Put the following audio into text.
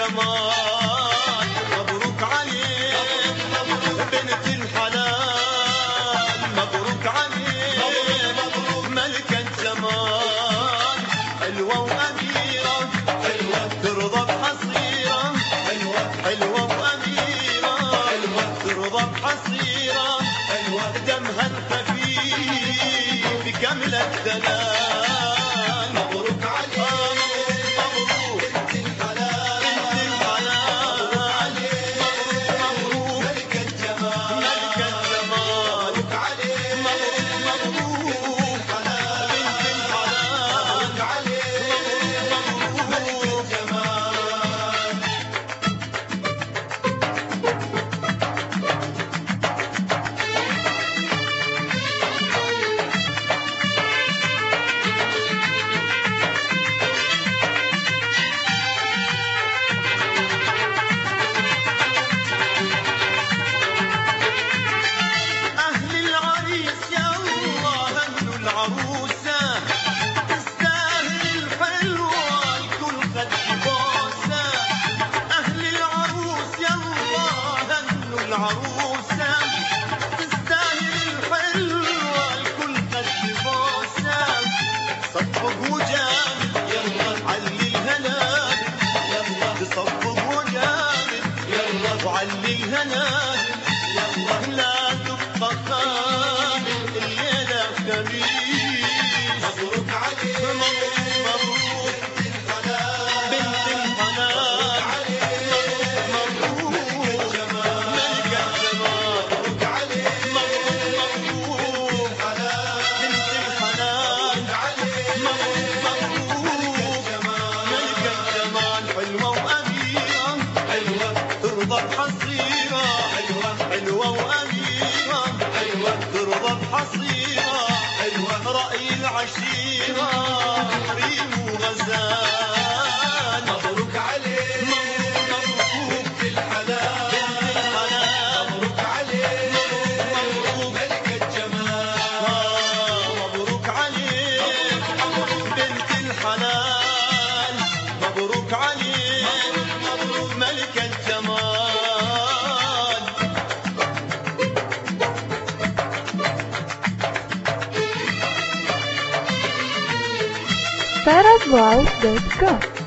الجمال مبروك عليك بنت الحلال مبروك عليك ملكة جمال حلوة وأميرة حلوة ترضى بحصيرة حلوة وأميرة ترضى بحصيرة دمها الخفيف كامل الدلال مبروك عليك مبروك بنت الحلال مبروك عليك مبروك ملكة جمال مبروك عليك مبروك حلال بنت الحلال مبروك عليك مبروك جمال العروسة تستاهل الحلوة الكل خد بوسة أهل العروس يلا هنوا العروسة تستاهل الحلوة الكل خد بوسة صفق وجامد يلا علي الهناد يلا تصفق وجامد يلا وعلي الهناد يلا لا تبقى خامل الليلة خميس مبروك عليك مبروك بنت الحلال مبروك ملكة جمال مبروك عليك مبروك حلال بنت الحلال مبروك ملكة جمال حلوة وأميرة ترضى بحصيرة حلوة وأميرة ترضى بحصيرة رأي العشيرة ريم وغزال مبروك عليك مبروك بنت الحلال مبروك عليك مبروك ملكة جمال مبروك عليك بنت الحلال مبروك عليك ملكة جمال FarahVows.com